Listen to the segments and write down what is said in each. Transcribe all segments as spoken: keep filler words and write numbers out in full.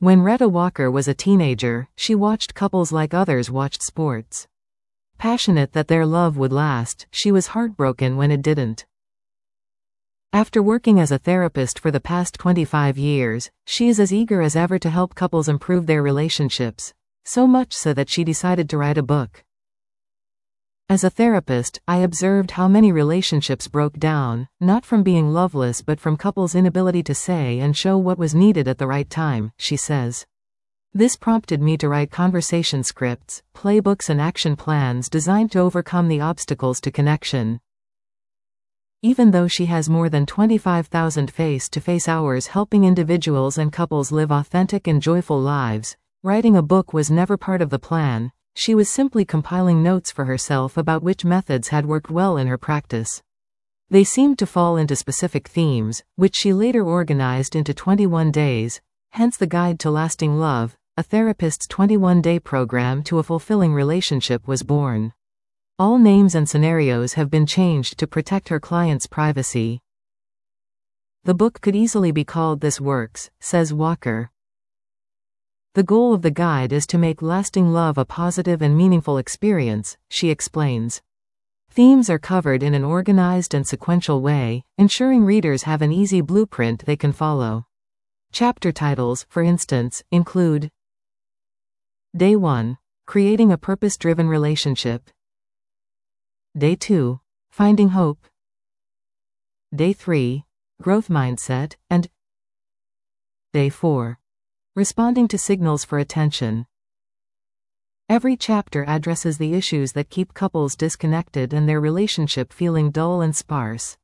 When Retta Walker was a teenager, she watched couples like others watched sports. Passionate that their love would last, she was heartbroken when it didn't. After working as a therapist for the past twenty-five years, she is as eager as ever to help couples improve their relationships, so much so that she decided to write a book. As a therapist, I observed how many relationships broke down, not from being loveless but from couples' inability to say and show what was needed at the right time, she says. This prompted me to write conversation scripts, playbooks and action plans designed to overcome the obstacles to connection. Even though she has more than twenty-five thousand face-to-face hours helping individuals and couples live authentic and joyful lives, writing a book was never part of the plan. She was simply compiling notes for herself about which methods had worked well in her practice. They seemed to fall into specific themes, which she later organized into twenty-one days, hence the Guide to Lasting Love, a therapist's twenty-one day program to a fulfilling relationship was born. All names and scenarios have been changed to protect her clients' privacy. The book could easily be called This Works, says Walker. The goal of the guide is to make lasting love a positive and meaningful experience, she explains. Themes are covered in an organized and sequential way, ensuring readers have an easy blueprint they can follow. Chapter titles, for instance, include Day one. Creating a Purpose-Driven Relationship. Day two. Finding Hope. Day three. Growth Mindset, and Day four. Responding to Signals for Attention. Every chapter addresses the issues that keep couples disconnected and their relationship feeling dull and sparse.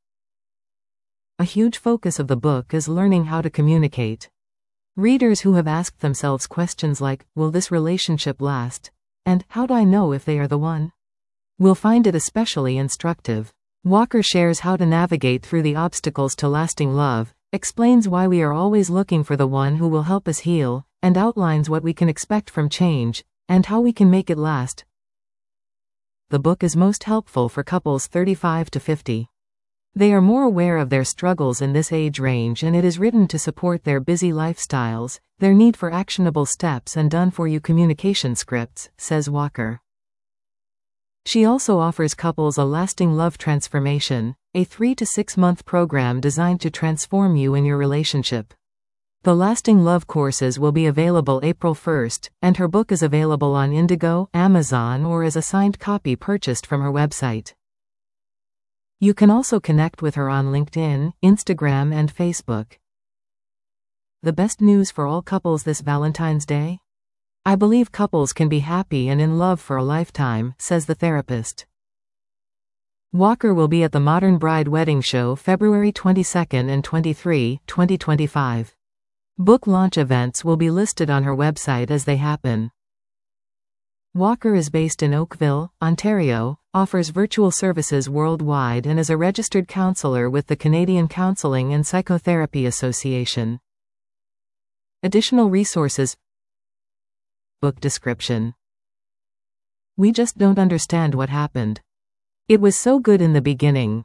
A huge focus of the book is learning how to communicate. Readers who have asked themselves questions like, will this relationship last? And how do I know if they are the one? Will find it especially instructive. Walker shares how to navigate through the obstacles to lasting love, explains why we are always looking for the one who will help us heal, and outlines what we can expect from change, and how we can make it last. The book is most helpful for couples thirty-five to fifty. They are more aware of their struggles in this age range, and it is written to support their busy lifestyles, their need for actionable steps and done-for-you communication scripts, says Walker. She also offers couples a lasting love transformation, a three to six month program designed to transform you in your relationship. The Lasting Love courses will be available April first, and her book is available on Indigo, Amazon, or as a signed copy purchased from her website. You can also connect with her on LinkedIn, Instagram, and Facebook. The best news for all couples this Valentine's Day? I believe couples can be happy and in love for a lifetime, says the therapist. Walker will be at the Modern Bride Wedding Show February twenty-second and twenty-third, twenty twenty-five. Book launch events will be listed on her website as they happen. Walker is based in Oakville, Ontario, offers virtual services worldwide, and is a registered counselor with the Canadian Counseling and Psychotherapy Association. Additional resources. Book description. We just don't understand what happened. It was so good in the beginning.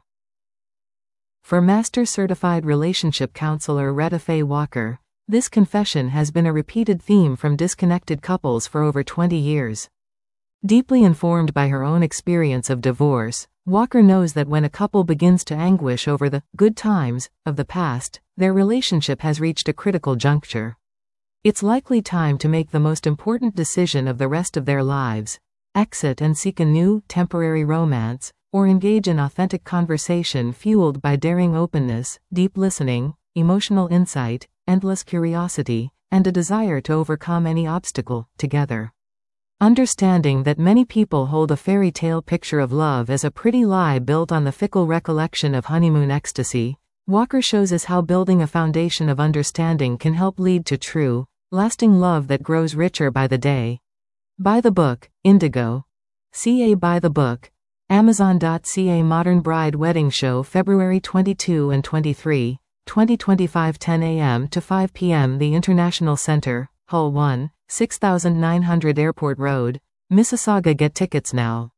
For Master Certified Relationship Counselor Retta Faye Walker, this confession has been a repeated theme from disconnected couples for over twenty years. Deeply informed by her own experience of divorce, Walker knows that when a couple begins to anguish over the good times of the past, their relationship has reached a critical juncture. It's likely time to make the most important decision of the rest of their lives: exit and seek a new, temporary romance, or engage in authentic conversation fueled by daring openness, deep listening, emotional insight, endless curiosity, and a desire to overcome any obstacle, together. Understanding that many people hold a fairy tale picture of love as a pretty lie built on the fickle recollection of honeymoon ecstasy, Walker shows us how building a foundation of understanding can help lead to true, lasting love that grows richer by the day. Buy the book, Indigo. C A Buy the book. Amazon dot C A Modern Bride Wedding Show February twenty-second and twenty-third, twenty twenty-five ten a m to five p m The International Center, Hull one, six thousand nine hundred Airport Road, Mississauga. Get tickets now.